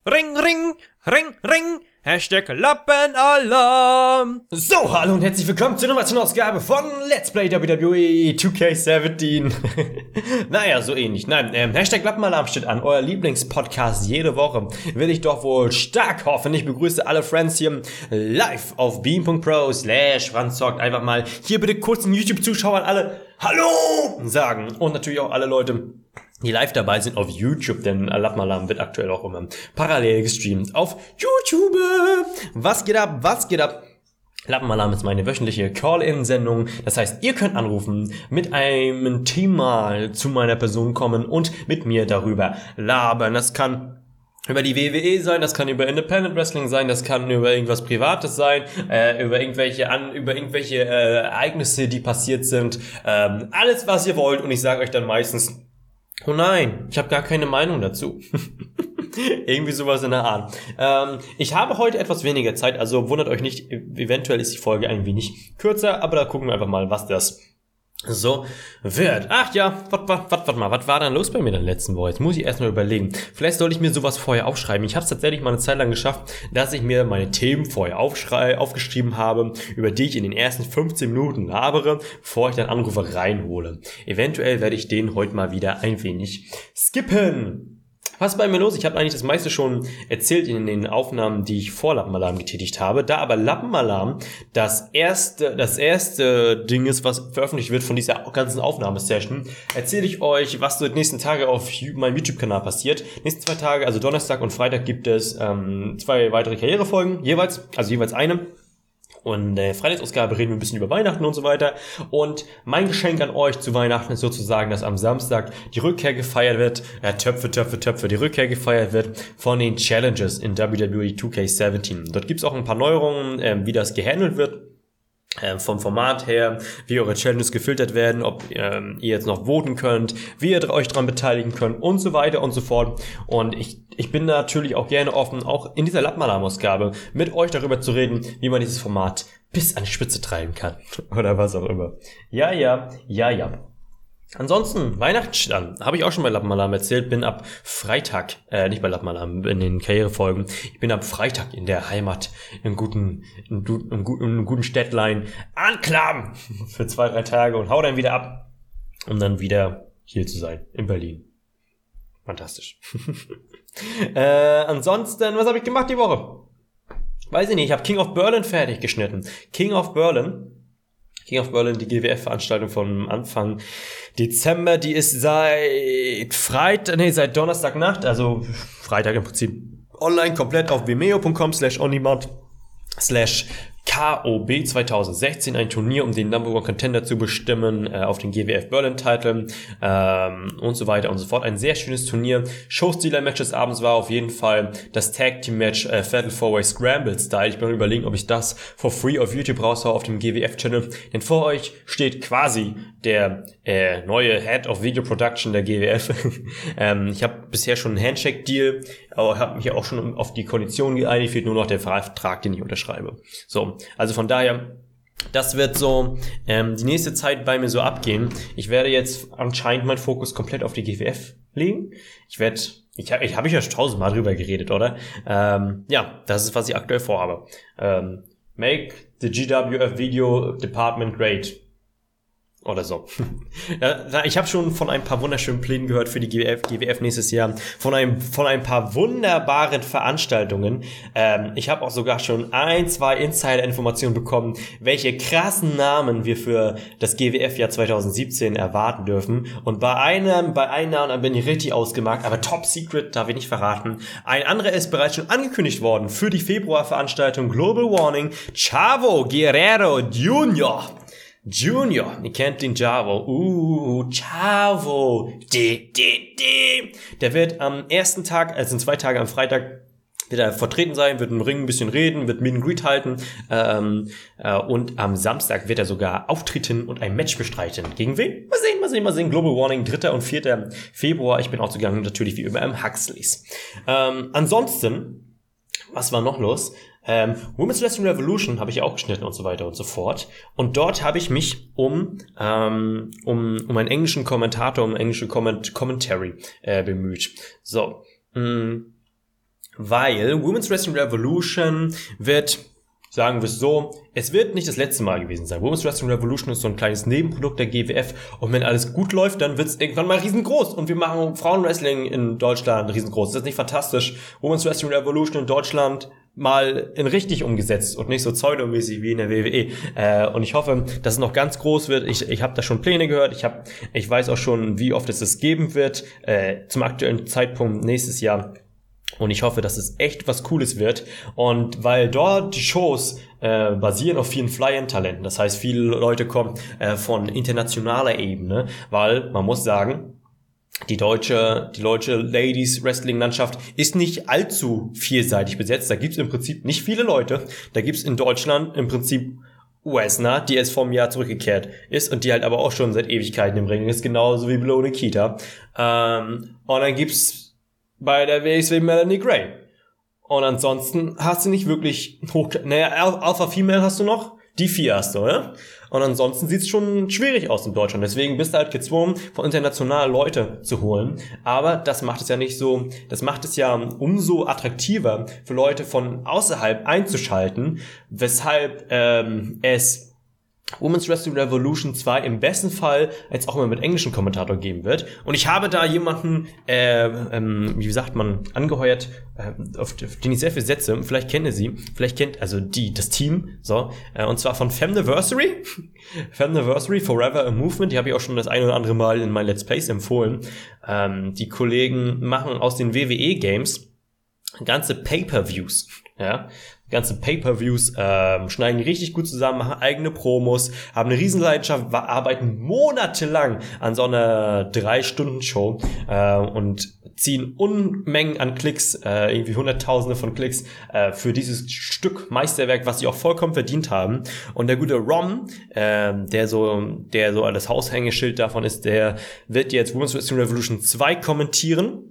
Ring, ring, ring, ring, Hashtag Lappenalarm. So, hallo und herzlich willkommen zur neuen Ausgabe von Let's Play WWE 2K17. Naja, so ähnlich. Nein, Hashtag Lappenalarm steht an. Euer Lieblingspodcast jede Woche. Will ich doch wohl stark hoffen. Ich begrüße alle Friends hier live auf beam.pro/franzzockt. Einfach mal hier bitte kurz den YouTube-Zuschauern alle Hallo sagen. Und natürlich auch alle Leute, die live dabei sind auf YouTube, denn Lappenalarm wird aktuell auch immer parallel gestreamt auf YouTube. Was geht ab? Was geht ab? Lappenalarm ist meine wöchentliche Call-In-Sendung. Das heißt, ihr könnt anrufen, mit einem Thema zu meiner Person kommen und mit mir darüber labern. Das kann über die WWE sein, das kann über Independent Wrestling sein, das kann über irgendwas Privates sein, über irgendwelche Ereignisse, die passiert sind. Alles, was ihr wollt. Und ich sage euch dann meistens: Oh nein, ich habe gar keine Meinung dazu. Irgendwie sowas in der Art. Ich habe heute etwas weniger Zeit, also wundert euch nicht, eventuell ist die Folge ein wenig kürzer, aber da gucken wir einfach mal, was das so wird. Ach ja, was war denn los bei mir in der letzten Woche? Jetzt muss ich erstmal überlegen. Vielleicht sollte ich mir sowas vorher aufschreiben. Ich habe es tatsächlich mal eine Zeit lang geschafft, dass ich mir meine Themen vorher aufgeschrieben habe, über die ich in den ersten 15 Minuten labere, bevor ich dann Anrufe reinhole. Eventuell werde ich den heute mal wieder ein wenig skippen. Was ist bei mir los? Ich habe eigentlich das meiste schon erzählt in den Aufnahmen, die ich vor Lappenalarm getätigt habe. Da aber Lappenalarm das erste Ding ist, was veröffentlicht wird von dieser ganzen Aufnahmesession, erzähle ich euch, was so die nächsten Tage auf meinem YouTube-Kanal passiert. Nächsten 2 Tage, also Donnerstag und Freitag, gibt es 2 weitere Karrierefolgen, jeweils eine. Und Freitagsausgabe reden wir ein bisschen über Weihnachten und so weiter. Und mein Geschenk an euch zu Weihnachten ist sozusagen, dass am Samstag die Rückkehr gefeiert wird, die Rückkehr gefeiert wird von den Challenges in WWE 2K17. Dort gibt's auch ein paar Neuerungen, wie das gehandelt wird. Vom Format her, wie eure Challenges gefiltert werden, ob ihr jetzt noch voten könnt, wie ihr euch dran beteiligen könnt und so weiter und so fort. Und ich bin natürlich auch gerne offen, auch in dieser Lappenalarm-Ausgabe mit euch darüber zu reden, wie man dieses Format bis an die Spitze treiben kann. Oder was auch immer. Ja. Ansonsten, Weihnachten steht an. Habe ich auch schon bei Lappenalarm erzählt. Bin ab Freitag, nicht bei Lappenalarm, in den Karrierefolgen. Ich bin ab Freitag in der Heimat, im guten Städtlein anklagen für 2-3 Tage und hau dann wieder ab, um dann wieder hier zu sein, in Berlin. Fantastisch. Ansonsten, was habe ich gemacht die Woche? Weiß ich nicht, ich habe King of Berlin fertig geschnitten. King of Berlin, die GWF-Veranstaltung von Anfang Dezember, die ist seit Donnerstagnacht, also Freitag im Prinzip online, komplett auf vimeo.com/onDemand/KOB 2016, ein Turnier, um den Number One Contender zu bestimmen, auf den GWF Berlin Title, und so weiter und so fort. Ein sehr schönes Turnier. Showstealer-Match des Abends war auf jeden Fall das Tag Team Match Fatal 4-Way Scramble Style. Ich bin überlegen, ob ich das for free auf YouTube raushaue, auf dem GWF Channel. Denn vor euch steht quasi der neue Head of Video Production der GWF. Ich habe bisher schon einen Handshake-Deal, aber habe mich auch schon auf die Konditionen geeinigt, fehlt nur noch der Vertrag, den ich unterschreibe. So, also von daher, das wird so die nächste Zeit bei mir so abgehen. Ich werde jetzt anscheinend meinen Fokus komplett auf die GWF legen. Ich habe ja schon 1000-mal drüber geredet, oder? Ja, das ist, was ich aktuell vorhabe. Make the GWF Video Department great. Oder so. Ich habe schon von ein paar wunderschönen Plänen gehört für die GWF nächstes Jahr. Von ein paar wunderbaren Veranstaltungen. Ich habe auch sogar schon 2 Insider-Informationen bekommen, welche krassen Namen wir für das GWF-Jahr 2017 erwarten dürfen. Und bei einem Namen bin ich richtig ausgemacht, aber Top Secret darf ich nicht verraten. Ein anderer ist bereits schon angekündigt worden für die Februar-Veranstaltung Global Warning. Chavo Guerrero Jr., ihr kennt den Chavo. Chavo. Der wird am ersten Tag, also in 2 Tagen am Freitag, wird er vertreten sein, wird im Ring ein bisschen reden, wird Meet and Greet halten, und am Samstag wird er sogar auftreten und ein Match bestreiten. Gegen wen? Mal sehen. Global Warning, 3. und 4. Februar. Ich bin auch zugange, natürlich wie immer im Huxleys. Ansonsten, was war noch los? Women's Wrestling Revolution habe ich auch geschnitten und so weiter und so fort. Und dort habe ich mich um einen englischen Kommentator, um englische Commentary bemüht. So. weil Women's Wrestling Revolution wird, sagen wir es so, es wird nicht das letzte Mal gewesen sein. Women's Wrestling Revolution ist so ein kleines Nebenprodukt der GWF und wenn alles gut läuft, dann wird es irgendwann mal riesengroß und wir machen Frauenwrestling in Deutschland riesengroß. Ist das nicht fantastisch? Women's Wrestling Revolution in Deutschland mal in richtig umgesetzt und nicht so pseudomäßig wie in der WWE. Und ich hoffe, dass es noch ganz groß wird. Ich habe da schon Pläne gehört. Ich weiß auch schon, wie oft es das geben wird. Zum aktuellen Zeitpunkt nächstes Jahr. Und ich hoffe, dass es echt was Cooles wird. Und weil dort die Shows basieren auf vielen Fly-In-Talenten. Das heißt, viele Leute kommen von internationaler Ebene. Weil, man muss sagen, die deutsche Ladies-Wrestling-Landschaft ist nicht allzu vielseitig besetzt. Da gibt's im Prinzip nicht viele Leute. Da gibt's in Deutschland im Prinzip Wesner, die jetzt vom Jahr zurückgekehrt ist und die halt aber auch schon seit Ewigkeiten im Ring ist, genauso wie Belo Nikita. Und dann gibt's bei der WXW Melanie Gray. Und ansonsten hast du nicht wirklich Alpha Female hast du noch, die 4 hast du, oder? Und ansonsten sieht's schon schwierig aus in Deutschland. Deswegen bist du halt gezwungen, von international Leute zu holen. Aber das macht es ja nicht so, das macht es ja umso attraktiver für Leute von außerhalb einzuschalten, weshalb es Women's Wrestling Revolution 2 im besten Fall jetzt auch mal mit englischen Kommentator geben wird. Und ich habe da jemanden, wie sagt man, angeheuert, auf den ich sehr viel setze. Vielleicht kennt ihr sie. Vielleicht kennt also das Team. So, und zwar von Femniversary. Femniversary, Forever a Movement. Die habe ich auch schon das ein oder andere Mal in meinen Let's Plays empfohlen. Die Kollegen machen aus den WWE-Games ganze Pay-Per-Views. Ja, ganze Pay-Per-Views, schneiden richtig gut zusammen, machen eigene Promos, haben eine Riesenleidenschaft, arbeiten monatelang an so einer 3-Stunden-Show und ziehen Unmengen an Klicks, irgendwie Hunderttausende von Klicks für dieses Stück Meisterwerk, was sie auch vollkommen verdient haben. Und der gute Rom, der so das Haushängeschild davon ist, der wird jetzt Women's Wrestling Revolution 2 kommentieren.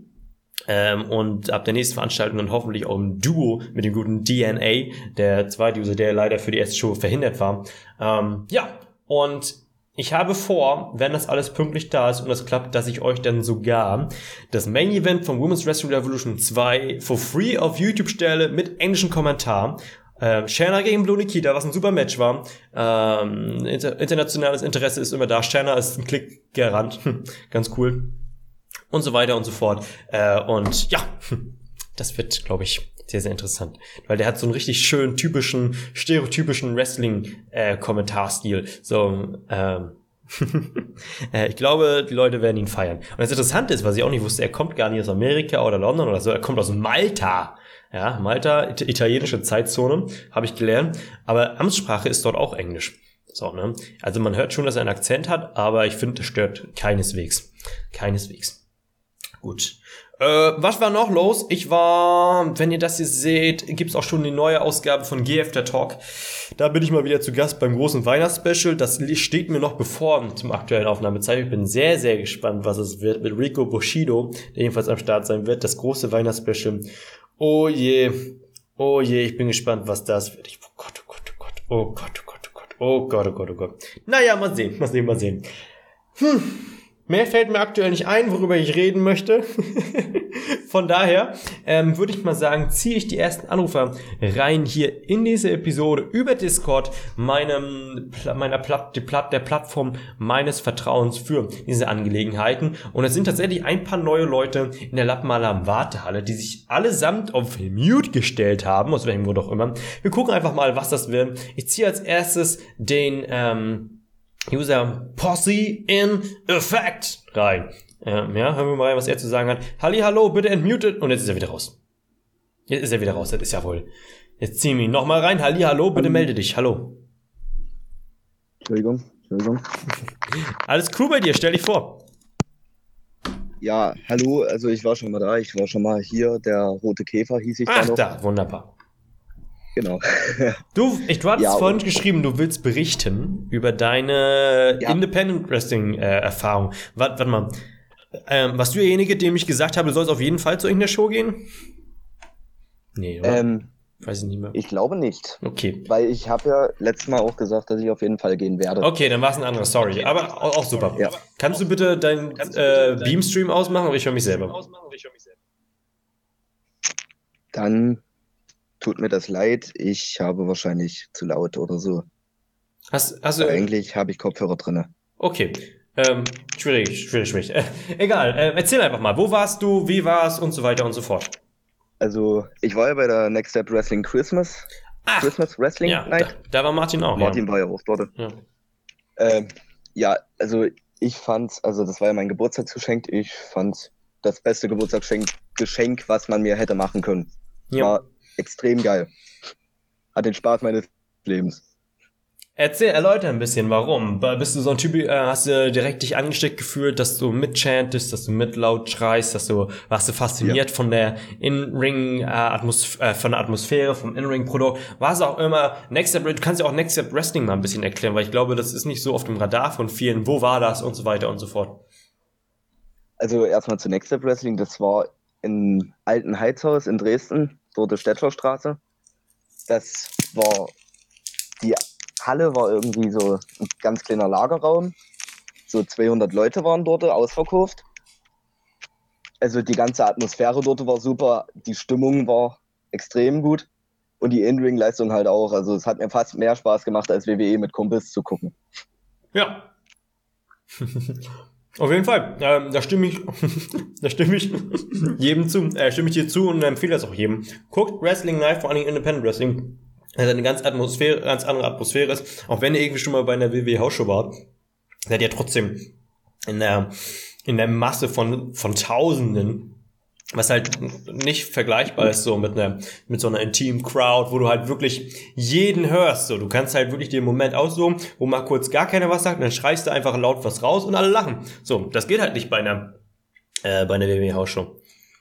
Und ab der nächsten Veranstaltung dann hoffentlich auch im Duo mit dem guten DNA, der zweite User, der leider für die erste Show verhindert war. Und ich habe vor, wenn das alles pünktlich da ist und das klappt, dass ich euch dann sogar das Main Event von Women's Wrestling Revolution 2 for free auf YouTube stelle mit englischem Kommentar. Shanna gegen Belo Nikita, was ein super Match war. Internationales Interesse ist immer da. Shanna ist ein Klick gerannt. Ganz cool. Und so weiter und so fort. Und ja, das wird, glaube ich, sehr, sehr interessant. Weil der hat so einen richtig schönen, stereotypischen Wrestling-Kommentarstil. Ich glaube, die Leute werden ihn feiern. Und das Interessante ist, was ich auch nicht wusste, er kommt gar nicht aus Amerika oder London oder so, er kommt aus Malta. Ja, Malta, italienische Zeitzone, habe ich gelernt. Aber Amtssprache ist dort auch Englisch. So, ne? Also man hört schon, dass er einen Akzent hat, aber ich finde, das stört keineswegs. Gut. Was war noch los? Wenn ihr das hier seht, gibt's auch schon die neue Ausgabe von GF der Talk. Da bin ich mal wieder zu Gast beim großen Weihnachtsspecial. Das steht mir noch bevor zum aktuellen Aufnahmezeit. Ich bin sehr, sehr gespannt, was es wird mit Rico Bushido, der jedenfalls am Start sein wird. Das große Weihnachtsspecial. Oh je, ich bin gespannt, was das wird. Oh Gott. Naja, mal sehen. Mehr fällt mir aktuell nicht ein, worüber ich reden möchte. Von daher würde ich mal sagen, ziehe ich die ersten Anrufer rein hier in diese Episode über Discord, der Plattform meines Vertrauens für diese Angelegenheiten. Und es sind tatsächlich ein paar neue Leute in der Lappenmaler Wartehalle, die sich allesamt auf Mute gestellt haben, aus welchem Grund auch immer. Wir gucken einfach mal, was das wird. Ich ziehe als erstes den User Posse in Effect rein. Hören wir mal rein, was er zu sagen hat. Hallo, bitte entmutet. Und jetzt ist er wieder raus. Das ist ja wohl. Jetzt ziehen wir ihn nochmal rein. Hallo, bitte melde dich. Hallo. Entschuldigung. Alles cool bei dir, stell dich vor. Ja, hallo, also ich war schon mal da. Ich war schon mal hier. Der rote Käfer hieß ich da noch. Da, wunderbar. Genau. Du hattest vorhin geschrieben, du willst berichten über deine Independent Wrestling Erfahrung. Warte mal. Warst du derjenige, dem ich gesagt habe, du sollst auf jeden Fall zu irgendeiner Show gehen? Nee, oder? Weiß ich nicht mehr. Ich glaube nicht. Okay. Weil ich habe ja letztes Mal auch gesagt, dass ich auf jeden Fall gehen werde. Okay, dann war es ein anderer, sorry. Aber auch super. Ja. Kannst du bitte deinen Beamstream ausmachen oder ich höre mich selber? Dann tut mir das leid, ich habe wahrscheinlich zu laut oder so. Hast du... Eigentlich habe ich Kopfhörer drinne. Okay. Schwierig. Egal, erzähl einfach mal, wo warst du, wie war's und so weiter und so fort. Also, ich war ja bei der Next Step Wrestling Christmas Wrestling Ja, Night. da war Martin auch. Martin war ja auch dort. Ja. Also ich fand's, also das war ja mein Geburtstagsgeschenk, ich fand's das beste Geburtstagsgeschenk, was man mir hätte machen können. Ja. War extrem geil. Hat den Spaß meines Lebens. Erläuter ein bisschen, warum. Bist du so ein Typ, hast du direkt dich angesteckt gefühlt, dass du mitchantest, dass du mit laut schreist, warst du fasziniert von der In-Ring von der Atmosphäre, vom In-Ring-Produkt. War es auch immer Next Step, du kannst ja auch Next Step Wrestling mal ein bisschen erklären, weil ich glaube, das ist nicht so auf dem Radar von vielen. Wo war das und so weiter und so fort. Also erstmal zu Next Step Wrestling, das war im alten Heizhaus in Dresden, dort der Stettlerstraße. Die Halle war irgendwie so ein ganz kleiner Lagerraum. So 200 Leute waren dort, ausverkauft. Also die ganze Atmosphäre dort war super, die Stimmung war extrem gut und die In-Ring-Leistung halt auch. Also es hat mir fast mehr Spaß gemacht, als WWE mit Kumpels zu gucken. Ja. Auf jeden Fall. Da stimme ich jedem zu. Stimme ich dir zu und empfehle das auch jedem. Guckt Wrestling live, vor allem Independent Wrestling. Also eine ganz andere Atmosphäre ist. Auch wenn ihr irgendwie schon mal bei einer WWE-Hausshow wart, seid ihr trotzdem in der Masse von Tausenden, was halt nicht vergleichbar ist so mit so einer intimen Crowd, wo du halt wirklich jeden hörst. So, du kannst halt wirklich den Moment aussuchen, wo mal kurz gar keiner was sagt, und dann schreist du einfach laut was raus und alle lachen. So, das geht halt nicht bei einer WWE-Hausshow.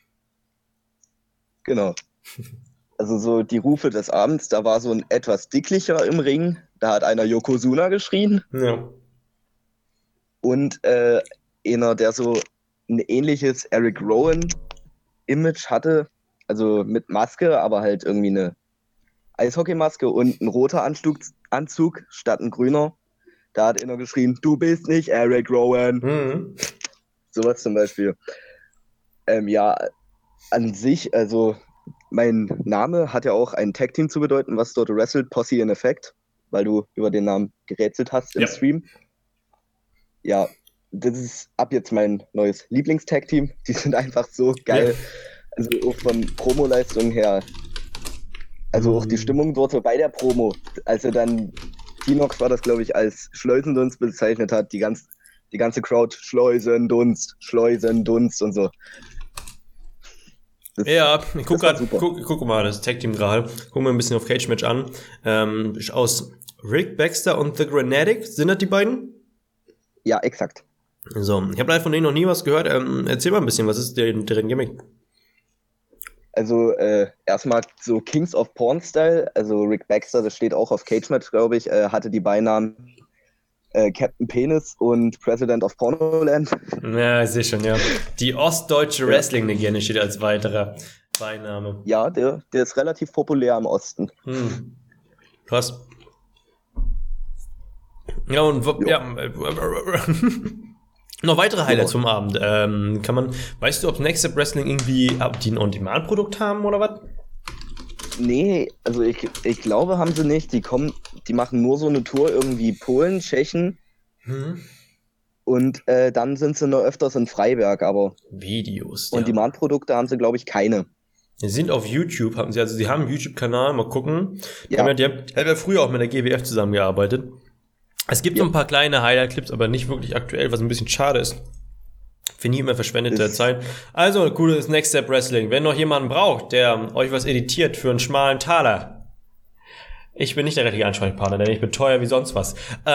Genau. Also so die Rufe des Abends, da war so ein etwas dicklicher im Ring, da hat einer Yokozuna geschrien. Ja. Und einer, der so ein ähnliches Eric Rowan-Image hatte, also mit Maske, aber halt irgendwie eine Eishockeymaske und ein roter Anzug statt ein grüner. Da hat einer geschrien, du bist nicht Eric Rowan. Mhm. Sowas zum Beispiel. Ja, an sich, also mein Name hat ja auch ein Tag-Team zu bedeuten, was dort wrestelt, Posse in Effect, weil du über den Namen gerätselt hast im Stream. Ja, das ist ab jetzt mein neues Lieblings-Tag-Team. Die sind einfach so geil. Ja. Also auch von Promo-Leistung her. Also auch die Stimmung dort bei der Promo. Als er dann, Tinox war das, glaube ich, als Schleusendunst bezeichnet hat, die ganze Crowd Schleusendunst und so. Ja, ich guck mal das Tag-Team gerade. Guck mal ein bisschen auf Cage-Match an. Aus Rick Baxter und The Granatic. Sind das die beiden? Ja, exakt. So, ich habe leider von denen noch nie was gehört. Erzähl mal ein bisschen, was ist deren Gimmick? Also erstmal so Kings of Porn-Style. Also Rick Baxter, das steht auch auf Cage-Match, glaube ich, hatte die Beinamen Captain Penis und President of Pornoland. Ja, ich sehe schon, ja. Die ostdeutsche Wrestling-Legende steht als weiterer Beiname. Ja, der ist relativ populär im Osten. Krass. Ja, und noch weitere Highlights vom Abend. Weißt du, ob Next Step Wrestling irgendwie, ob die ein On-Demand-Produkt haben oder was? Nee, also ich glaube, haben sie nicht. Die machen nur so eine Tour irgendwie Polen, Tschechien. Und dann sind sie noch öfters in Freiberg, aber Videos. On-Demand-Produkte haben sie, glaube ich, keine. Sie sind auf YouTube, sie haben einen YouTube-Kanal, mal gucken. Ja. Die haben ja früher auch mit der GWF zusammengearbeitet. Es gibt so ein paar kleine Highlight-Clips, aber nicht wirklich aktuell, was ein bisschen schade ist. Finde ich immer verschwendete Zeit. Also, cooles Next Step Wrestling. Wenn noch jemanden braucht, der euch was editiert für einen schmalen Taler. Ich bin nicht der richtige Ansprechpartner, denn ich bin teuer wie sonst was.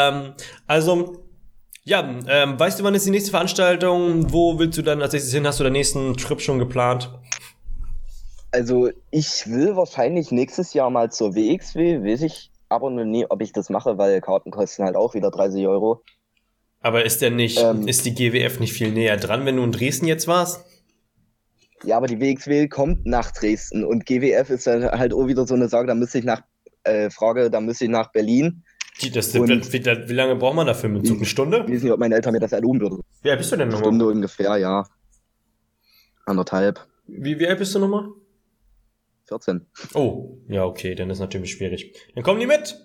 Weißt du, wann ist die nächste Veranstaltung? Wo willst du dann als nächstes hin? Hast du den nächsten Trip schon geplant? Also, ich will wahrscheinlich nächstes Jahr mal zur WXW, weiß ich aber nur nie, ob ich das mache, weil Karten kosten halt auch wieder 30 €. Aber ist die GWF nicht viel näher dran, wenn du in Dresden jetzt warst? Ja, aber die WXW kommt nach Dresden und GWF ist dann halt auch wieder so eine Sache, da müsste ich nach Berlin. Wie lange braucht man dafür mit Zug? Eine Stunde? Ich weiß nicht, ob meine Eltern mir das erlauben würden. Wie alt bist du denn nochmal? Eine Stunde ungefähr, ja. 1,5. Wie alt bist du nochmal? 14. Oh, ja, okay, dann ist natürlich schwierig. Dann kommen die mit!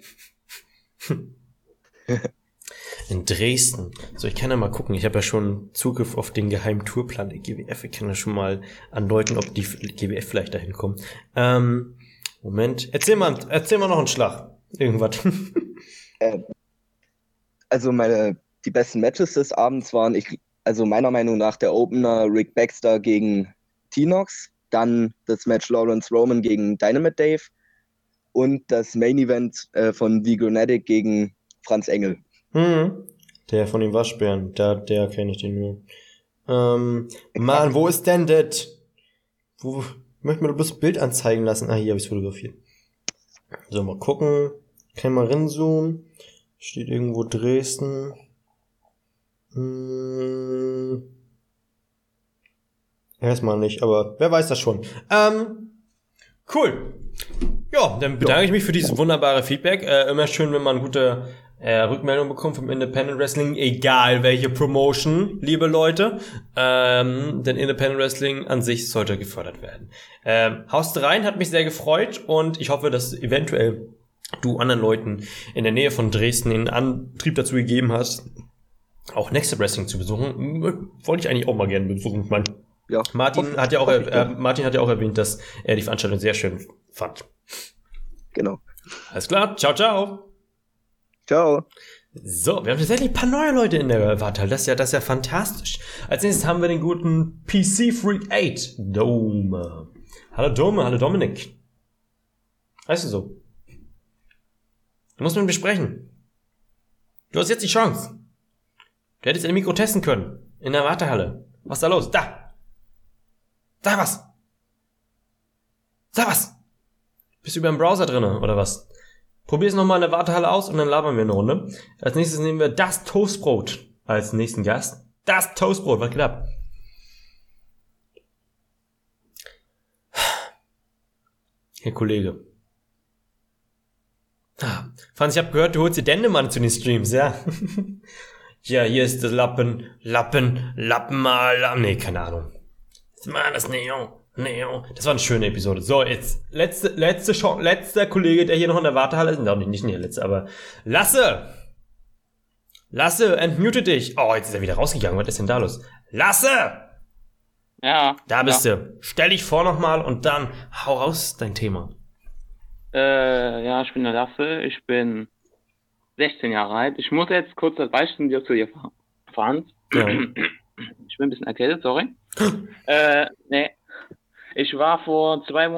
In Dresden. So, ich kann ja mal gucken. Ich habe ja schon Zugriff auf den geheimen Tourplan der GWF. Ich kann ja schon mal andeuten, ob die GWF vielleicht dahin kommen. Moment. Erzähl mal noch einen Schlag. Irgendwas. Also die besten Matches des Abends waren, also meiner Meinung nach, der Opener Rick Baxter gegen T-Nox, dann das Match Lawrence Roman gegen Dynamite Dave und das Main Event von The Grenatic gegen Franz Engel. Der von den Waschbären, der kenne ich den nur. Mann, wo ist denn das? Ich möchte mir bloß ein Bild anzeigen lassen. Ah, hier habe ich es fotografiert. So, mal gucken. Kann ich mal rinzoomen. Steht irgendwo Dresden. Erstmal nicht, aber wer weiß das schon. Cool. Ja, dann bedanke ich mich für dieses wunderbare Feedback. Immer schön, wenn man gute Rückmeldung bekommt vom Independent Wrestling, egal welche Promotion, liebe Leute. Denn Independent Wrestling an sich sollte gefördert werden. Haust rein, hat mich sehr gefreut und ich hoffe, dass eventuell du anderen Leuten in der Nähe von Dresden den Antrieb dazu gegeben hast, auch Next Wrestling zu besuchen. Wollte ich eigentlich auch mal gerne besuchen. Ich meine, Ja. Martin hat ja auch erwähnt, dass er die Veranstaltung sehr schön fand. Genau. Alles klar, ciao, ciao. Ciao. So, wir haben tatsächlich ein paar neue Leute in der Wartehalle. Das ist ja fantastisch. Als nächstes haben wir den guten PC Freak 8, Dome. Hallo Dome, hallo Dominik. Weißt du so? Du musst mit mir sprechen. Du hast jetzt die Chance. Du hättest ein Mikro testen können. In der Wartehalle. Was ist da los? Da! Sag was! Sag was! Bist du über den Browser drinne, oder was? Probier es nochmal in der Wartehalle aus und dann labern wir eine Runde. Als nächstes nehmen wir das Toastbrot als nächsten Gast. Das Toastbrot, was geht ab? Herr Kollege. Franz, ich hab gehört, du holst dir Dendemann zu den Streams, ja? Ja, hier ist das Lappen mal. Nee, keine Ahnung. Das war das Neo. Das war eine schöne Episode. So, jetzt letzter Kollege, der hier noch in der Wartehalle ist. Nicht der letzte, aber Lasse, entmute dich. Oh, jetzt ist er wieder rausgegangen. Was ist denn da los? Lasse! Ja. Da bist du. Stell dich vor nochmal und dann hau raus dein Thema. Ja, ich bin der Lasse. Ich bin 16 Jahre alt. Ich muss jetzt kurz das Beispiel dir zu dir fahren. Ja. Ich bin ein bisschen erkältet, sorry. Nee. Ich war vor 2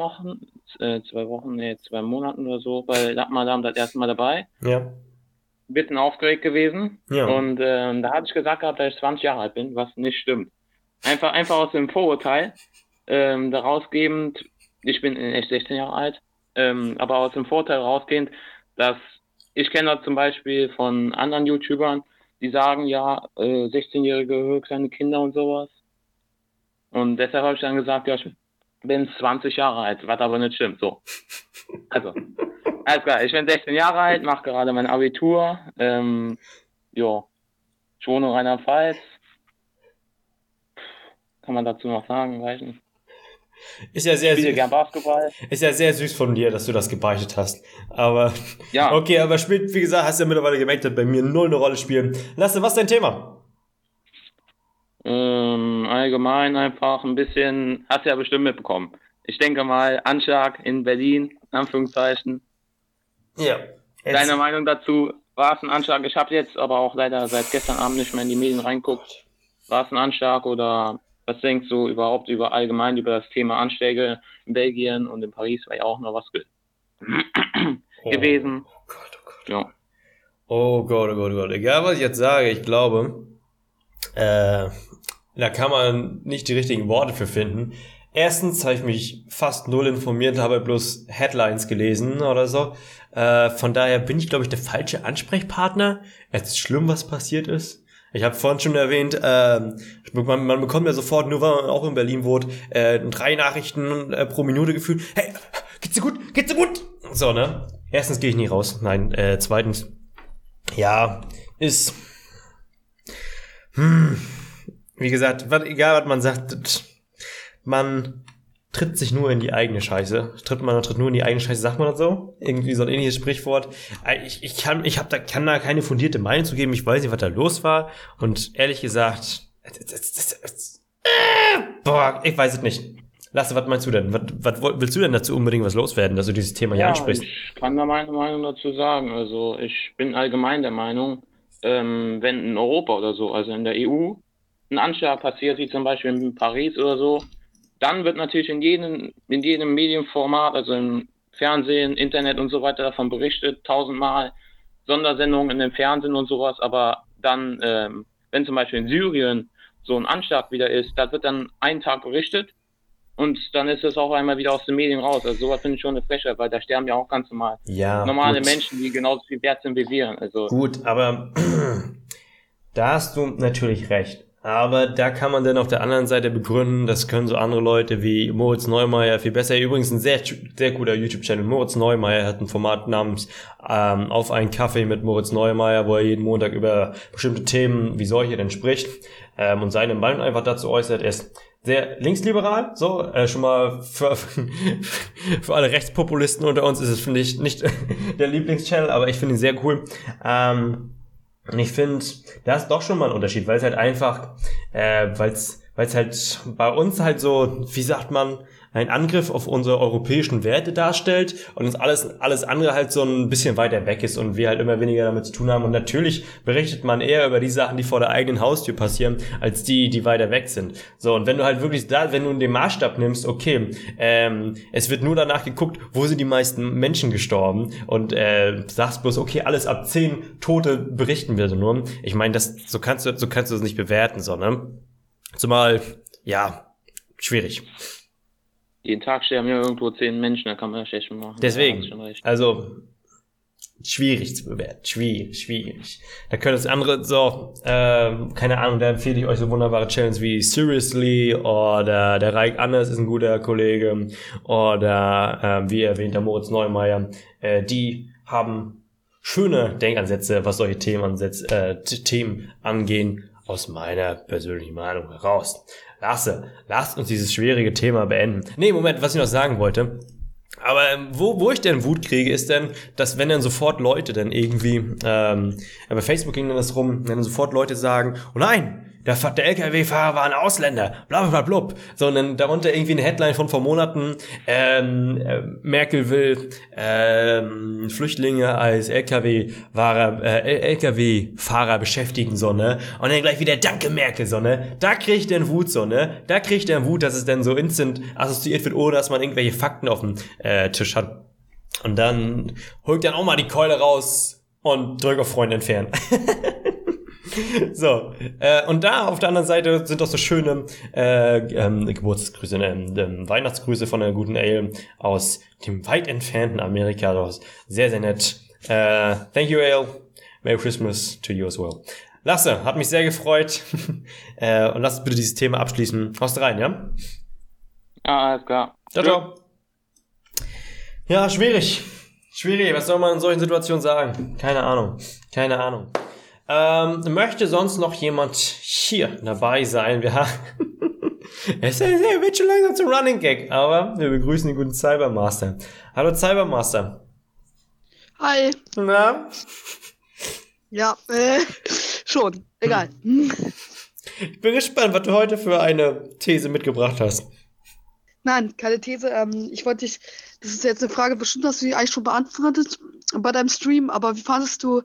Monaten oder so bei Lappmadam das erste Mal dabei. Ja. Ein bisschen aufgeregt gewesen. Ja. Und da hatte ich gesagt gehabt, dass ich 20 Jahre alt bin, was nicht stimmt. Einfach aus dem Vorurteil daraus gehend, ich bin echt 16 Jahre alt, aber aus dem Vorurteil rausgehend, dass ich kenne das zum Beispiel von anderen YouTubern, die sagen, ja, 16-Jährige hören kleine Kinder und sowas. Und deshalb habe ich dann gesagt, ja, ich bin 20 Jahre alt, was aber nicht stimmt. So. Also, alles klar, ich bin 16 Jahre alt, mache gerade mein Abitur. Ja, ich wohne in Rheinland-Pfalz. Kann man dazu noch sagen, weiß nicht. Ist ja sehr Ich spiele süß. gern Basketball. Ist ja sehr süß von dir, dass du das gebeichtet hast. Aber, Ja. okay, aber spielt, wie gesagt, hast du ja mittlerweile gemerkt, dass bei mir null eine Rolle spielen. Lasse, was ist dein Thema? Allgemein einfach ein bisschen, hast du ja bestimmt mitbekommen. Ich denke mal, Anschlag in Berlin, in Anführungszeichen. Ja. Deine Meinung dazu, war es ein Anschlag? Ich habe jetzt aber auch leider seit gestern Abend nicht mehr in die Medien reingeguckt. War es ein Anschlag oder was denkst du überhaupt allgemein über das Thema Anschläge in Belgien und in Paris? War ja auch noch was gewesen. Oh Gott, oh Gott. Ja. Oh Gott, oh Gott, oh Gott. Egal, was ich jetzt sage, ich glaube, da kann man nicht die richtigen Worte für finden. Erstens habe ich mich fast null informiert, habe bloß Headlines gelesen oder so. Von daher bin ich, glaube ich, der falsche Ansprechpartner. Es ist schlimm, was passiert ist. Ich habe vorhin schon erwähnt, man bekommt ja sofort, nur weil man auch in Berlin wohnt, 3 Nachrichten pro Minute gefühlt. Hey, geht's dir gut? Geht's dir gut? So, ne? Erstens gehe ich nie raus. Nein, zweitens, ja, ist, wie gesagt, egal was man sagt, man tritt sich nur in die eigene Scheiße. Tritt nur in die eigene Scheiße, sagt man das so? Irgendwie so ein ähnliches Sprichwort. Ich kann da keine fundierte Meinung zu geben. Ich weiß nicht, was da los war. Und ehrlich gesagt, ich weiß es nicht. Lasse, was meinst du denn? Was willst du denn dazu unbedingt was loswerden, dass du dieses Thema hier ansprichst? Ich kann da meine Meinung dazu sagen. Also ich bin allgemein der Meinung, wenn in Europa oder so, also in der EU, ein Anschlag passiert, wie zum Beispiel in Paris oder so, dann wird natürlich in jedem Medienformat, also im Fernsehen, Internet und so weiter davon berichtet, 1000-mal, Sondersendungen in dem Fernsehen und sowas, aber dann, wenn zum Beispiel in Syrien so ein Anschlag wieder ist, da wird dann einen Tag berichtet und dann ist es auch einmal wieder aus den Medien raus. Also sowas finde ich schon eine Frechheit, weil da sterben ja auch ganz normale Menschen, die genauso viel wert sind wie wir. Also gut, aber da hast du natürlich recht. Aber da kann man dann auf der anderen Seite begründen, das können so andere Leute wie Moritz Neumeier viel besser. Übrigens ein sehr, sehr guter YouTube-Channel. Moritz Neumeier hat ein Format namens Auf einen Kaffee mit Moritz Neumeier, wo er jeden Montag über bestimmte Themen wie solche denn spricht und seine Meinung einfach dazu äußert. Er ist sehr linksliberal, so, schon mal für alle Rechtspopulisten unter uns ist es, finde ich, nicht der Lieblingschannel, aber ich finde ihn sehr cool. Und ich finde, da ist doch schon mal ein Unterschied, weil es halt einfach, weil es halt bei uns halt so, wie sagt man, ein Angriff auf unsere europäischen Werte darstellt und uns alles andere halt so ein bisschen weiter weg ist und wir halt immer weniger damit zu tun haben. Und natürlich berichtet man eher über die Sachen, die vor der eigenen Haustür passieren, als die weiter weg sind. So, und wenn du halt wirklich wenn du den Maßstab nimmst, okay, es wird nur danach geguckt, wo sind die meisten Menschen gestorben und sagst bloß, okay, alles ab 10 Tote berichten wir so nur. Ich meine, so kannst du das nicht bewerten, so, ne? Zumal, ja, schwierig. jeden Tag sterben ja irgendwo 10 Menschen, da kann man ja schlecht machen. Deswegen, Ja, also schwierig zu bewerten, schwierig. Da können das andere, so, keine Ahnung, da empfehle ich euch so wunderbare Channels wie Seriously oder der Raik Anders ist ein guter Kollege oder wie erwähnt der Moritz Neumeier, die haben schöne Denkansätze, was solche Themen angehen, aus meiner persönlichen Meinung heraus. Lasst uns dieses schwierige Thema beenden. Nee, Moment, was ich noch sagen wollte. Aber wo ich denn Wut kriege, ist denn, dass wenn dann sofort Leute dann irgendwie, bei Facebook ging dann das rum, wenn dann sofort Leute sagen, oh nein, der LKW-Fahrer war ein Ausländer, bla bla bla bla. So, und dann darunter irgendwie eine Headline von vor Monaten, Merkel will Flüchtlinge als LKW-Fahrer beschäftigen, so, ne? Und dann gleich wieder, danke Merkel, so, ne? Da kriegt ich dann Wut, so, ne? Da kriegt ich dann Wut, dass es dann so instant assoziiert wird, ohne dass man irgendwelche Fakten auf dem Tisch hat. Und dann holt dann auch mal die Keule raus und drückt auf Freunde entfernen. So, und da auf der anderen Seite sind doch so schöne Geburtstagsgrüße, Weihnachtsgrüße von der guten Ale aus dem weit entfernten Amerika. Das ist sehr, sehr nett. Thank you, Ale. Merry Christmas to you as well. Lasse, hat mich sehr gefreut. Und lass uns bitte dieses Thema abschließen. Haust rein, ja? Ja, alles klar. Ciao, ciao. Ja, schwierig. Was soll man in solchen Situationen sagen? Keine Ahnung. Möchte sonst noch jemand hier dabei sein? Wir haben es wird schon langsam zum Running Gag, aber wir begrüßen den guten Cybermaster. Hallo Cybermaster. Hi. Na? Ja, schon. Egal. Ich bin gespannt, was du heute für eine These mitgebracht hast. Nein, keine These. Das ist jetzt eine Frage, bestimmt hast du die eigentlich schon beantwortet bei deinem Stream, aber wie fandest du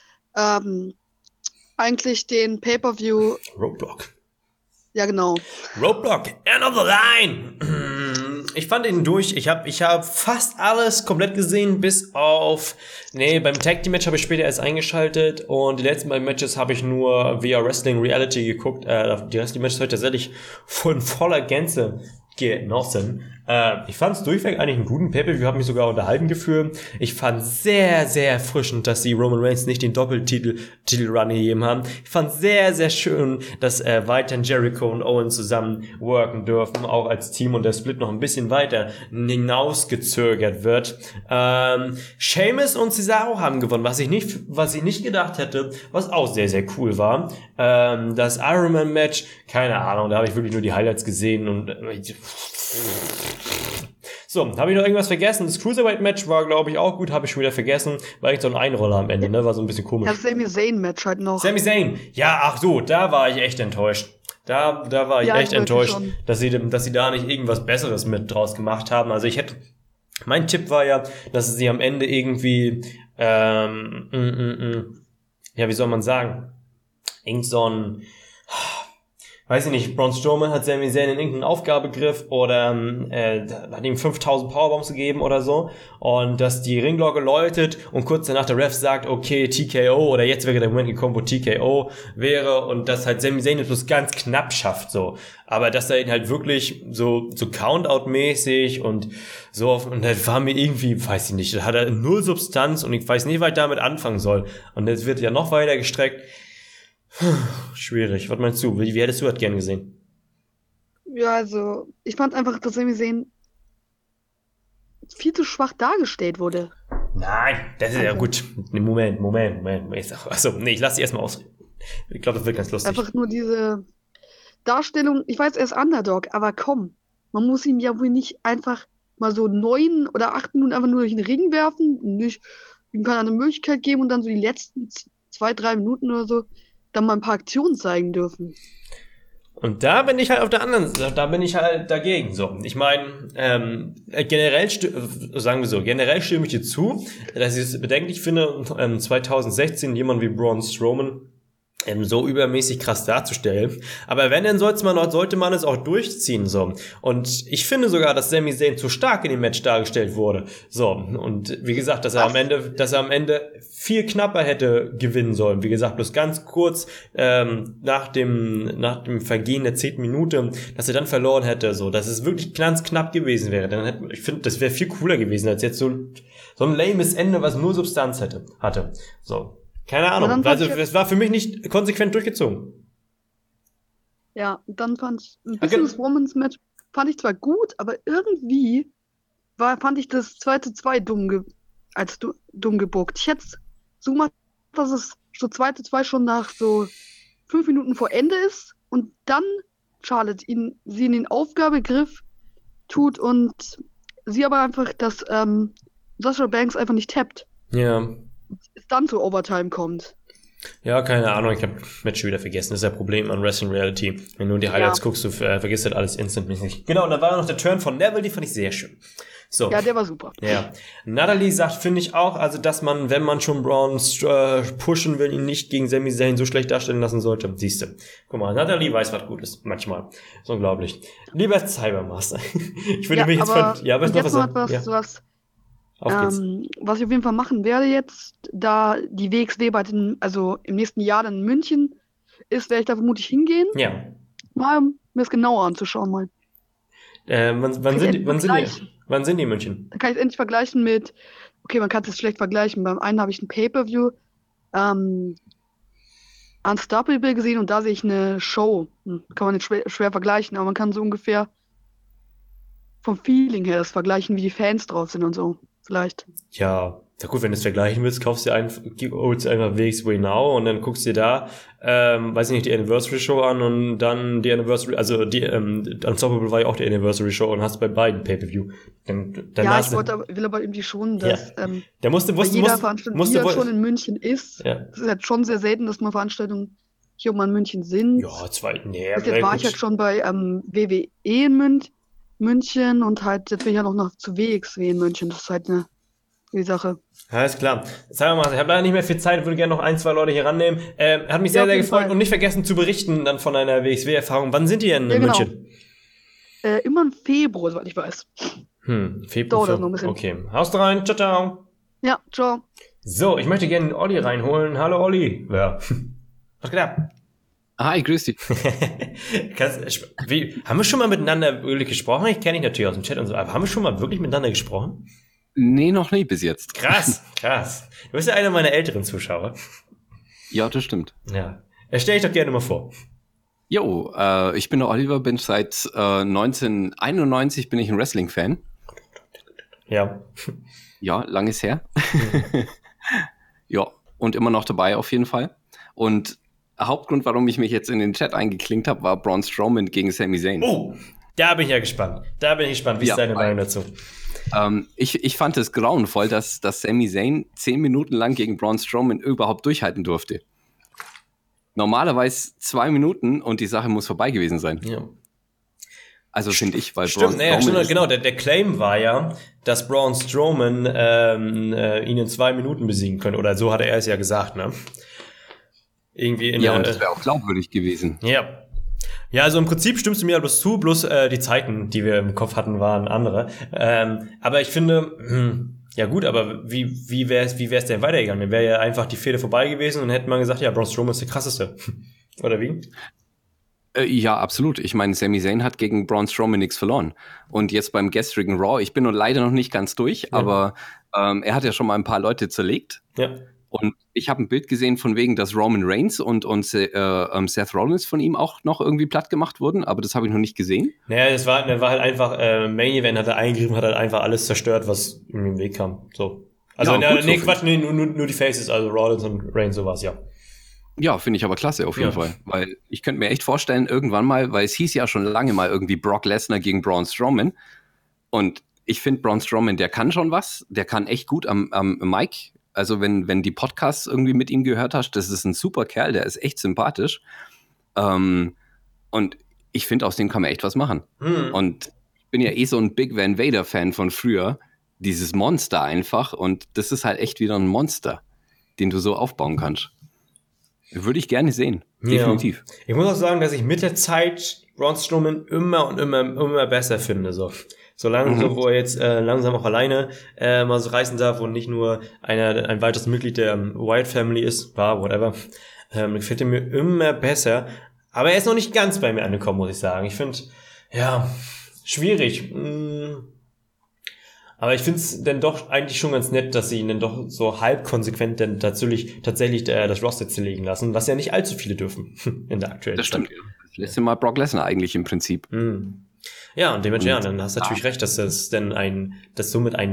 eigentlich den Pay-Per-View? Roadblock. Ja, genau. Roadblock, end of the line. Ich fand ihn durch. Ich hab fast alles komplett gesehen, bis auf... Nee, beim Tag Team Match habe ich später erst eingeschaltet und die letzten beiden Matches habe ich nur via Wrestling Reality geguckt. Die restlichen Matches habe ich tatsächlich von voller Gänze genossen. Ich fand es durchweg eigentlich einen guten Pay-Per-View, habe mich sogar unterhalten gefühlt. Ich fand sehr, sehr erfrischend, dass sie Roman Reigns nicht den Doppeltitel-Run gegeben haben. Ich fand sehr, sehr schön, dass weiterhin Jericho und Owen zusammen worken dürfen, auch als Team, und der Split noch ein bisschen weiter hinausgezögert wird. Sheamus und Cesaro haben gewonnen, was ich nicht gedacht hätte, was auch sehr, sehr cool war. Das Ironman-Match, keine Ahnung, da habe ich wirklich nur die Highlights gesehen und so, habe ich noch irgendwas vergessen? Das Cruiserweight-Match war, glaube ich, auch gut, habe ich schon wieder vergessen. War echt so ein Einroller am Ende, ne? War so ein bisschen komisch. Das Sami Zayn-Match halt noch. Sami Zayn, ja, ach so, da war ich echt enttäuscht. Da war ich echt enttäuscht, dass sie da nicht irgendwas Besseres mit draus gemacht haben. Also mein Tipp war ja, dass sie am Ende irgendwie, ja, wie soll man sagen? Irgend so ein, weiß ich nicht, Braun Strowman hat Sami Zayn in irgendeinen Aufgabegriff oder hat ihm 5000 Powerbombs gegeben oder so, und dass die Ringglocke läutet und kurz danach der Ref sagt, okay, TKO, oder jetzt wäre der Moment gekommen, wo TKO wäre, und dass halt Sami Zayn es bloß ganz knapp schafft, so. Aber dass er ihn halt wirklich so Countout-mäßig und so, und das war mir irgendwie, weiß ich nicht, da hat er null Substanz und ich weiß nicht, was ich damit anfangen soll. Und jetzt wird ja noch weiter gestreckt. Schwierig. Was meinst du? Wie hättest du das gern gesehen? Ja, also, ich fand einfach, dass Sami Zayn viel zu schwach dargestellt wurde. Nein, das ist ja gut. Moment. Achso, nee, ich lass dich erstmal ausreden. Ich glaube, das wird ganz lustig. Einfach nur diese Darstellung, ich weiß, er ist Underdog, aber komm, man muss ihm ja wohl nicht einfach mal so 9 oder 8 Minuten einfach nur durch den Ring werfen, nicht, ihm kann er eine Möglichkeit geben und dann so die letzten 2, 3 Minuten oder so dann mal ein paar Aktionen zeigen dürfen. Und da bin ich halt da bin ich halt dagegen. So, ich meine, generell stimme ich dir zu, dass ich es bedenklich finde, 2016 jemand wie Braun Strowman so übermäßig krass darzustellen. Aber wenn, dann sollte man es auch durchziehen, so. Und ich finde sogar, dass Sami Zayn zu stark in dem Match dargestellt wurde. So. Und wie gesagt, dass er am Ende viel knapper hätte gewinnen sollen. Wie gesagt, bloß ganz kurz, nach dem Vergehen der 10. Minute, dass er dann verloren hätte, so. Dass es wirklich ganz knapp gewesen wäre. Ich finde, das wäre viel cooler gewesen, als jetzt so ein lames Ende, was nur Substanz hatte. So. Keine Ahnung, also es war für mich nicht konsequent durchgezogen. Ja, dann fand ich ein bisschen das Women's Match fand ich zwar gut, aber irgendwie fand ich das 2:2 dumm gebuckt. Ich hätte so gemacht, dass es so 2:2 schon nach so 5 Minuten vor Ende ist und dann Charlotte sie in den Aufgabegriff tut und sie aber einfach, dass Sasha Banks einfach nicht tappt. Ja. Es dann zu Overtime kommt. Ja, keine Ahnung, ich habe das Match wieder vergessen. Das ist ja Problem an Wrestling Reality. Wenn du die Highlights guckst, du vergisst halt alles instantmäßig. Genau, und da war noch der Turn von Neville, die fand ich sehr schön. So. Ja, der war super. Ja. Natalie sagt, finde ich auch, also dass man, wenn man schon Braun pushen will, ihn nicht gegen Sami Zayn so schlecht darstellen lassen sollte. Siehste. Guck mal, Natalie weiß, was gut ist. Manchmal. Ist unglaublich. Lieber Cybermaster. Ich würde mich jetzt von... Ja, aber jetzt noch was was ich auf jeden Fall machen werde jetzt, da die WXW also im nächsten Jahr dann in München ist, werde ich da vermutlich hingehen. Ja. Mal mir das genauer anzuschauen mal. Wann sind die in München? Da kann ich es endlich vergleichen mit, okay, man kann es jetzt schlecht vergleichen. Beim einen habe ich ein Pay-Per-View Unstoppable gesehen und da sehe ich eine Show. Kann man nicht schwer vergleichen, aber man kann so ungefähr vom Feeling her das vergleichen, wie die Fans drauf sind und so. Vielleicht. Ja, gut, wenn du es vergleichen willst, holst du einfach WXW Now und dann guckst du dir da, weiß ich nicht, die Anniversary Show an und dann die Anniversary, also die Unstoppable war ja auch die Anniversary Show und hast bei beiden Pay-Per-View. Ja, ich will aber irgendwie schon, dass jeder Veranstaltung, die ja schon in München ist, das ist halt schon sehr selten, dass mal Veranstaltungen hier oben in München sind. Ja, jetzt war ich halt schon bei WWE in München und halt, jetzt bin ich ja noch zu WXW in München. Das ist halt die Sache. Alles klar. Sag mal, ich habe leider nicht mehr viel Zeit, würde gerne noch 1, 2 Leute hier rannehmen. Hat mich sehr, sehr gefreut und nicht vergessen zu berichten dann von deiner WXW-Erfahrung. Wann sind die denn in München? Immer im Februar, soweit ich weiß. Februar. Dauert noch ein bisschen. Okay. Haust rein. Ciao, ciao. Ja, ciao. So, ich möchte gerne den Olli reinholen. Hallo, Olli. Ja. Was geht ab? Hi, grüß dich. Haben wir schon mal miteinander wirklich gesprochen? Ich kenne dich natürlich aus dem Chat und so, aber haben wir schon mal wirklich miteinander gesprochen? Nee, noch nie bis jetzt. Krass. Du bist ja einer meiner älteren Zuschauer. Ja, das stimmt. Ja. Stell dich doch gerne mal vor. Jo, ich bin der Oliver, bin seit 1991 bin ich ein Wrestling-Fan. Ja. Ja, lang ist her. Ja, und immer noch dabei auf jeden Fall. Und Hauptgrund, warum ich mich jetzt in den Chat eingeklinkt habe, war Braun Strowman gegen Sami Zayn. Oh, da bin ich ja gespannt. Wie ist deine Meinung dazu? Ich fand es grauenvoll, dass Sami Zayn 10 Minuten lang gegen Braun Strowman überhaupt durchhalten durfte. Normalerweise 2 Minuten und die Sache muss vorbei gewesen sein. Ja. Also finde ich, weil Braun Strowman... Genau, der Claim war ja, dass Braun Strowman ihn in 2 Minuten besiegen könnte. Oder so hat er es ja gesagt, ne? Irgendwie und das wäre auch glaubwürdig gewesen. Ja. Ja, also im Prinzip stimmst du mir bloß zu, bloß die Zeiten, die wir im Kopf hatten, waren andere. Aber ich finde, ja gut, aber wie wär's denn weitergegangen? Dann wäre ja einfach die Fehde vorbei gewesen und hätte man gesagt, ja, Braun Strowman ist der krasseste. Oder wie? Ja, absolut. Ich meine, Sami Zayn hat gegen Braun Strowman nichts verloren. Und jetzt beim gestrigen Raw, ich bin nun leider noch nicht ganz durch, aber er hat ja schon mal ein paar Leute zerlegt. Ja. Und ich habe ein Bild gesehen von wegen, dass Roman Reigns und Seth Rollins von ihm auch noch irgendwie platt gemacht wurden, aber das habe ich noch nicht gesehen. Naja, das war halt einfach, Main Event hat er eingegriffen, hat halt einfach alles zerstört, was ihm im Weg kam. So. Also, ja, nur die Faces, also Rollins und Reigns, sowas, ja. Ja, finde ich aber klasse auf jeden Fall, weil ich könnte mir echt vorstellen, irgendwann mal, weil es hieß ja schon lange mal irgendwie Brock Lesnar gegen Braun Strowman und ich finde Braun Strowman, der kann schon was, der kann echt gut am Mic. Also wenn die Podcasts irgendwie mit ihm gehört hast, das ist ein super Kerl, der ist echt sympathisch. Und ich finde, aus dem kann man echt was machen. Und ich bin ja so ein Big Van Vader-Fan von früher. Dieses Monster einfach. Und das ist halt echt wieder ein Monster, den du so aufbauen kannst. Würde ich gerne sehen. Definitiv. Ja. Ich muss auch sagen, dass ich mit der Zeit Braun Strowman immer besser finde. Solange wo er jetzt langsam auch alleine mal so reißen darf und nicht nur ein weiteres Mitglied der Wyatt Family ist, whatever, gefällt er mir immer besser. Aber er ist noch nicht ganz bei mir angekommen, muss ich sagen. Ich finde, ja, schwierig. Aber ich finde es dann doch eigentlich schon ganz nett, dass sie ihn dann doch so halb konsequent dann tatsächlich das Roster zerlegen lassen, was ja nicht allzu viele dürfen in der aktuellen Das stimmt. Das lässt ja mal Brock Lesnar eigentlich im Prinzip. Ja, und dementsprechend, dann hast du natürlich recht, dass das dann somit ein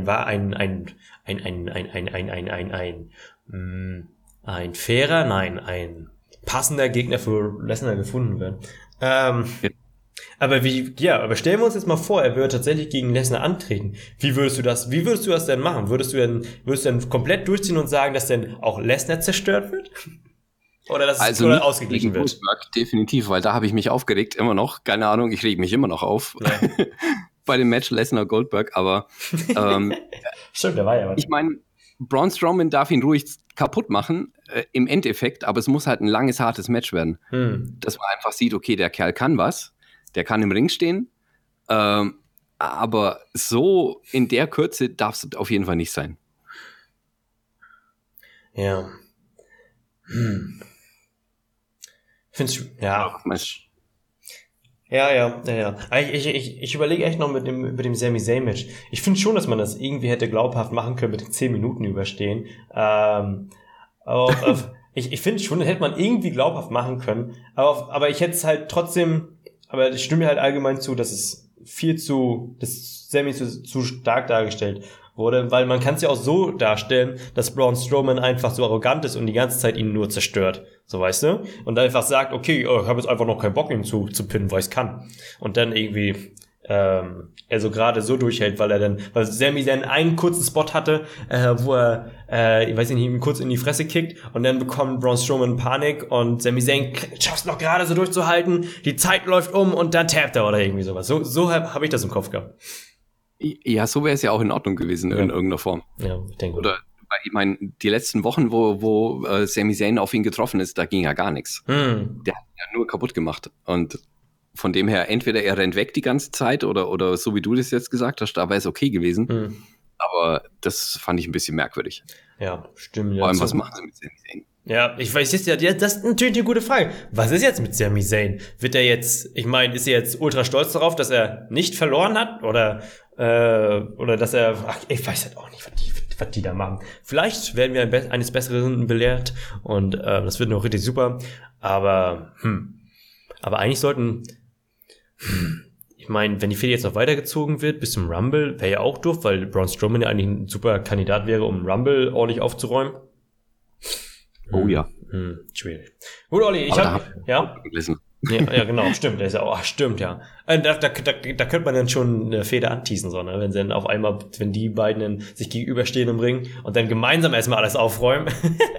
passender Gegner für Lesnar gefunden wird. Aber stellen wir uns jetzt mal vor, er würde tatsächlich gegen Lesnar antreten. Wie würdest du das denn machen? Würdest du dann komplett durchziehen und sagen, dass dann auch Lesnar zerstört wird? Oder dass es ausgeglichen wird? Goldberg, definitiv, weil da habe ich mich aufgeregt, immer noch. Keine Ahnung, ich rege mich immer noch auf. Ja. Bei dem Match Lesnar-Goldberg, aber stimmt, der war ja was. Ich meine, Braun Strowman darf ihn ruhig kaputt machen, im Endeffekt, aber es muss halt ein langes, hartes Match werden. Dass man einfach sieht, okay, der Kerl kann was, der kann im Ring stehen, aber so in der Kürze darf es auf jeden Fall nicht sein. Ja. Findest du, ja. Ja. Ich überlege echt noch mit dem Sami Zayn Match. Ich finde schon, dass man das irgendwie hätte glaubhaft machen können mit den 10 Minuten überstehen. Ich finde schon, das hätte man irgendwie glaubhaft machen können. Aber ich hätte es halt trotzdem, aber ich stimme mir halt allgemein zu, dass es dass Sami zu stark dargestellt wurde, weil man kann es ja auch so darstellen, dass Braun Strowman einfach so arrogant ist und die ganze Zeit ihn nur zerstört. So, weißt du? Und einfach sagt, okay, ich habe jetzt einfach noch keinen Bock, ihn zu pinnen, weil ich es kann. Und dann irgendwie er so gerade so durchhält, weil Sami dann einen kurzen Spot hatte, wo er, ich weiß nicht, ihn kurz in die Fresse kickt und dann bekommt Braun Strowman Panik und Sami Zayn schafft noch gerade so durchzuhalten, die Zeit läuft um und dann tappt er oder irgendwie sowas. So hab ich das im Kopf gehabt. Ja, so wäre es ja auch in Ordnung gewesen in irgendeiner Form. Ja, ich denke. Oder, ich meine, die letzten Wochen, wo Sami Zayn auf ihn getroffen ist, da ging ja gar nichts. Der hat ihn ja nur kaputt gemacht. Und von dem her, entweder er rennt weg die ganze Zeit oder so wie du das jetzt gesagt hast, da wäre es okay gewesen. Aber das fand ich ein bisschen merkwürdig. Ja, stimmt. Vor allem, was machen sie mit Sami Zayn? Ja, ich weiß jetzt ja, das ist natürlich eine gute Frage. Was ist jetzt mit Sami Zayn? Wird er jetzt, ich meine, ist er jetzt ultra stolz darauf, dass er nicht verloren hat? Oder dass er, ich weiß halt auch nicht, was die da machen. Vielleicht werden wir eines Besseren belehrt und das wird noch richtig super. Aber eigentlich sollten, ich meine, wenn die Fehde jetzt noch weitergezogen wird bis zum Rumble, wäre ja auch doof, weil Braun Strowman ja eigentlich ein super Kandidat wäre, um Rumble ordentlich aufzuräumen. Oh ja. Schwierig. Gut, Olli, ich habe gelesen. Ja, genau, stimmt. Der ist ja auch, stimmt, ja. Da könnte man dann schon eine Fehde anteasen, so, ne? Wenn sie dann auf einmal, wenn die beiden dann sich gegenüberstehen im Ring und dann gemeinsam erstmal alles aufräumen.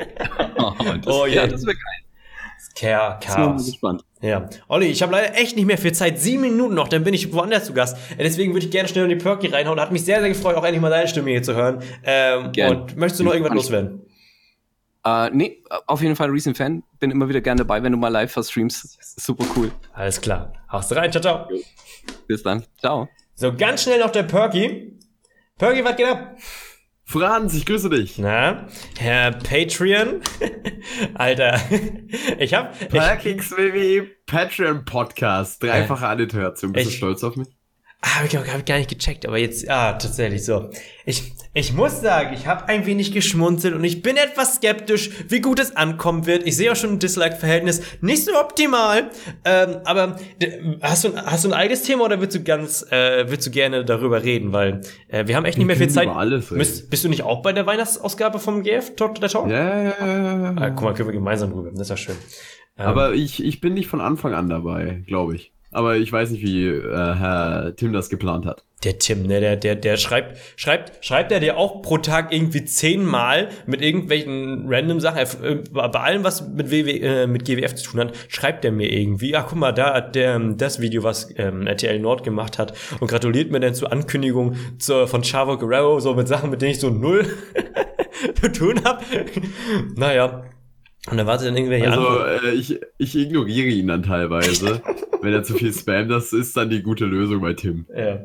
Das wäre geil. Chaos. Gespannt. Ja. Olli, ich habe leider echt nicht mehr viel Zeit. 7 Minuten noch, dann bin ich woanders zu Gast. Deswegen würde ich gerne schnell in die Perky reinhauen. Hat mich sehr, sehr gefreut, auch endlich mal deine Stimme hier zu hören. Und möchtest du noch irgendwas loswerden? Nee, auf jeden Fall Riesen-Fan. Bin immer wieder gerne dabei, wenn du mal live verstreamst. Super cool. Alles klar. Haust rein, ciao, ciao. Bis dann. Ciao. So, ganz schnell noch der Perky. Perky, was geht ab? Franz, ich grüße dich. Na, Herr Patreon? Alter, ich hab... Perkins WWE Patreon Podcast. Dreifache Alliteration. Bist du stolz auf mich? Hab ich gar nicht gecheckt, aber jetzt, tatsächlich so. Ich muss sagen, ich habe ein wenig geschmunzelt und ich bin etwas skeptisch, wie gut es ankommen wird. Ich sehe auch schon ein Dislike-Verhältnis, nicht so optimal. Aber hast du ein eigenes Thema oder willst du gerne darüber reden? Weil wir haben echt nicht mehr viel Zeit. Bist du nicht auch bei der Weihnachtsausgabe vom GF Talk der Talk? Ja. Guck mal, können wir gemeinsam rüber. Das ist ja schön. Aber ich bin nicht von Anfang an dabei, glaube ich. Aber ich weiß nicht, wie Herr Tim das geplant hat. Der Tim, ne, der schreibt er dir auch pro Tag irgendwie 10-mal mit irgendwelchen random Sachen, bei allem, was mit GWF zu tun hat, schreibt er mir irgendwie, guck mal, da hat das Video, was RTL Nord gemacht hat und gratuliert mir dann zur Ankündigung von Chavo Guerrero, so mit Sachen, mit denen ich so null zu tun habe. Naja. Und dann wartet dann irgendwelche ich ignoriere ihn dann teilweise. Wenn er zu viel spammt, das ist dann die gute Lösung bei Tim. Ja.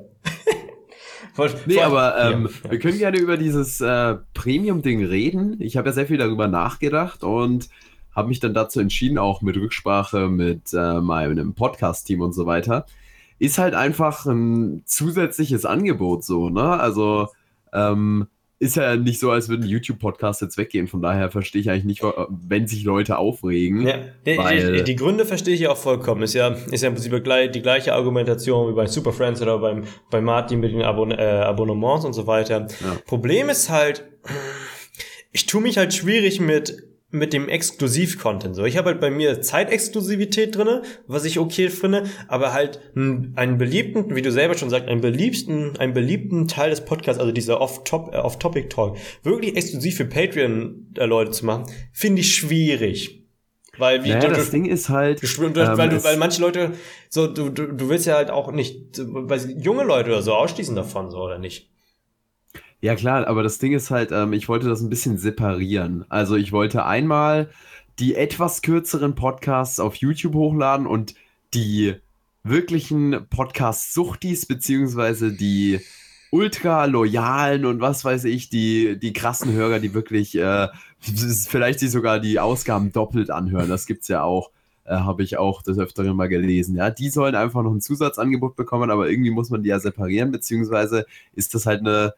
Wir können gerne über dieses Premium-Ding reden. Ich habe ja sehr viel darüber nachgedacht und habe mich dann dazu entschieden, auch mit Rücksprache mit meinem Podcast-Team und so weiter. Ist halt einfach ein zusätzliches Angebot so, ne? Also, ist ja nicht so, als würden YouTube-Podcasts jetzt weggehen. Von daher verstehe ich eigentlich nicht, wenn sich Leute aufregen. Ja, die Gründe verstehe ich ja auch vollkommen. Ist ja im Prinzip die gleiche Argumentation wie bei Super Friends oder bei Martin mit den Abonnements und so weiter. Ja. Problem ist halt, ich tue mich halt schwierig mit dem Exklusiv-Content. So, ich habe halt bei mir Zeitexklusivität drinne, was ich okay finde, aber halt einen beliebten, wie du selber schon sagst, einen beliebten Teil des Podcasts, also dieser Off-Topic-Talk, wirklich exklusiv für Patreon-Leute zu machen, finde ich schwierig. Weil das Ding ist halt, weil manche Leute so, du willst ja halt auch nicht, junge Leute oder so ausschließen davon, so, oder nicht? Ja klar, aber das Ding ist halt, ich wollte das ein bisschen separieren. Also ich wollte einmal die etwas kürzeren Podcasts auf YouTube hochladen und die wirklichen Podcast-Suchtis beziehungsweise die ultra loyalen und was weiß ich, die krassen Hörer, die wirklich vielleicht sich sogar die Ausgaben doppelt anhören. Das gibt's ja auch, habe ich auch des Öfteren mal gelesen. Ja, die sollen einfach noch ein Zusatzangebot bekommen, aber irgendwie muss man die ja separieren, beziehungsweise ist das halt eine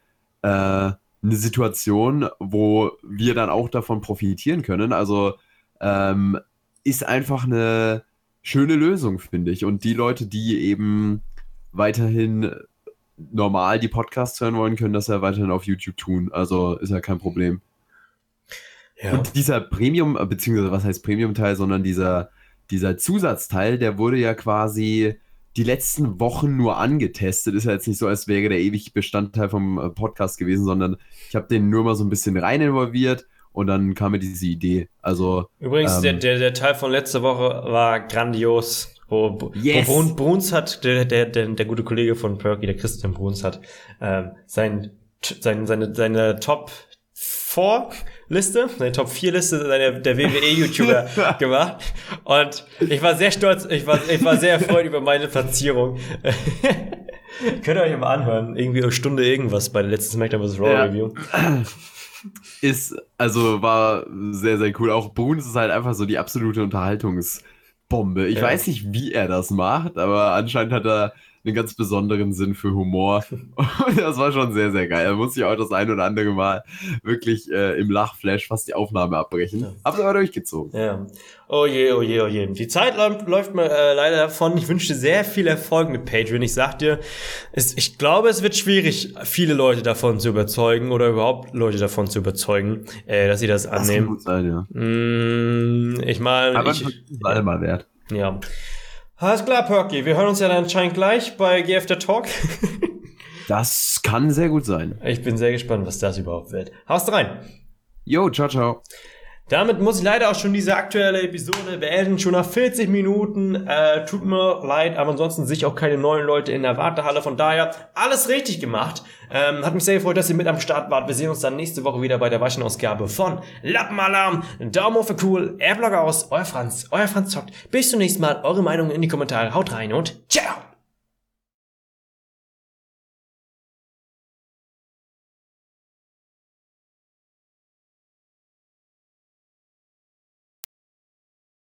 Situation, wo wir dann auch davon profitieren können. Also ist einfach eine schöne Lösung, finde ich. Und die Leute, die eben weiterhin normal die Podcasts hören wollen, können das ja weiterhin auf YouTube tun. Also ist ja kein Problem. Ja. Und dieser Premium, beziehungsweise was heißt Premium-Teil, sondern dieser Zusatzteil, der wurde ja quasi die letzten Wochen nur angetestet. Ist ja jetzt nicht so, als wäre der ewig Bestandteil vom Podcast gewesen, sondern ich habe den nur mal so ein bisschen rein involviert und dann kam mir diese Idee. Also übrigens, der Teil von letzter Woche war grandios. Wo Bruns hat, der gute Kollege von Perky, der Christian Bruns hat, seine Top 4 Liste, seine Top 4 Liste der WWE-YouTuber gemacht. Und ich war sehr stolz, ich war sehr erfreut über meine Platzierung. Könnt ihr euch mal anhören, irgendwie eine Stunde irgendwas bei der letzten SmackDown vs. Raw Review. war sehr, sehr cool. Auch Bones ist halt einfach so die absolute Unterhaltungsbombe. Ich weiß nicht, wie er das macht, aber anscheinend hat er einen ganz besonderen Sinn für Humor. Und das war schon sehr, sehr geil. Da musste ich auch das ein oder andere Mal wirklich im Lachflash fast die Aufnahme abbrechen. Ja. Hab's aber durchgezogen. Ja. Oh je, oh je, oh je. Die Zeit läuft mir leider davon. Ich wünsche dir sehr viel Erfolg mit Patreon. Ich sag dir, ich glaube, es wird schwierig, viele Leute davon zu überzeugen oder überhaupt Leute davon zu überzeugen, dass sie das annehmen. Das kann gut sein, ja. Ich meine, aber das ist mal wert. Ja. Alles klar, Perky. Wir hören uns ja dann anscheinend gleich bei GF Talk. Das kann sehr gut sein. Ich bin sehr gespannt, was das überhaupt wird. Haust rein. Jo, ciao, ciao. Damit muss ich leider auch schon diese aktuelle Episode beenden, schon nach 40 Minuten. Tut mir leid, aber ansonsten sehe ich auch keine neuen Leute in der Wartehalle. Von daher, alles richtig gemacht. Hat mich sehr gefreut, dass ihr mit am Start wart. Wir sehen uns dann nächste Woche wieder bei der Waschenausgabe von Lappenalarm. Daumen hoch für cool, Airblog aus, euer Franz zockt. Bis zum nächsten Mal, eure Meinung in die Kommentare. Haut rein und ciao!